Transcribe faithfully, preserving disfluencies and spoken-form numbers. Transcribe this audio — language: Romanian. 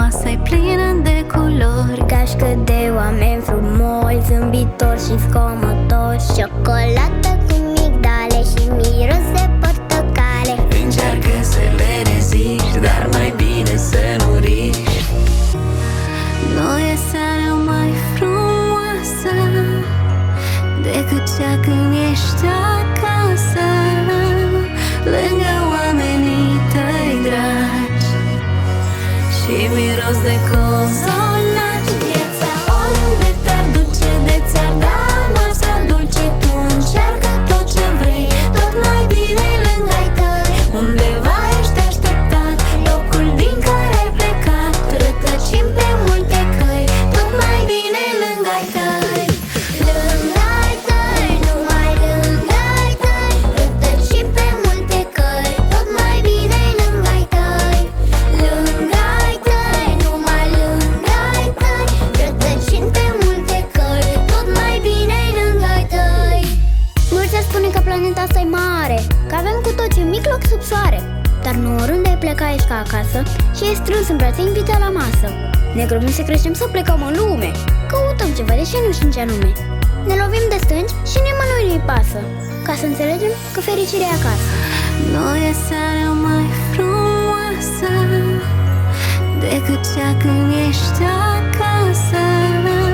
masa-i plină de culori, gașcă de oameni frumoși, zâmbitori și zgomotoși, ciocolată cu migdale și miros de portocale. Încearcă să le reziști, dar mai bine să nu riști. Nu e seara mai frumoasă decât cea când ești acasă, lângă oamenii tăi dragi și miros de cozonaci. Viața oriunde te-ar duce, de ți-ar da masa dulce, tu încearcă tot ce vrei, tot mai bine lângă ai tăi. Undeva ești așteptat, locul din care ai plecat, rătăcim pe multe căi, tot mai bine lângă ai tăi. Lângă ai tăi, numai lângă ai tăi, rătăcim pe multe căi, tot mai bine lângă ai tăi. Lângă ai tăi, numai lângă ai tăi, rătăcim pe multe căi, tot mai bine lângă ai tăi. Mulți ar spune că planeta asta e mare, că avem cu toții un mic loc sub soare, dar nu oriunde ai pleca ești ca acasă și e strâns în brațe invitat la masă. Ne grăbim să creștem, să plecăm în lume, căutăm ceva, deși nu știm ce anume. Ne lovim de stânci și nimănui nu-i pasă, ca să înțelegem că fericirea e acasă. Nu e seara mai frumoasă decât cea când ești acasă,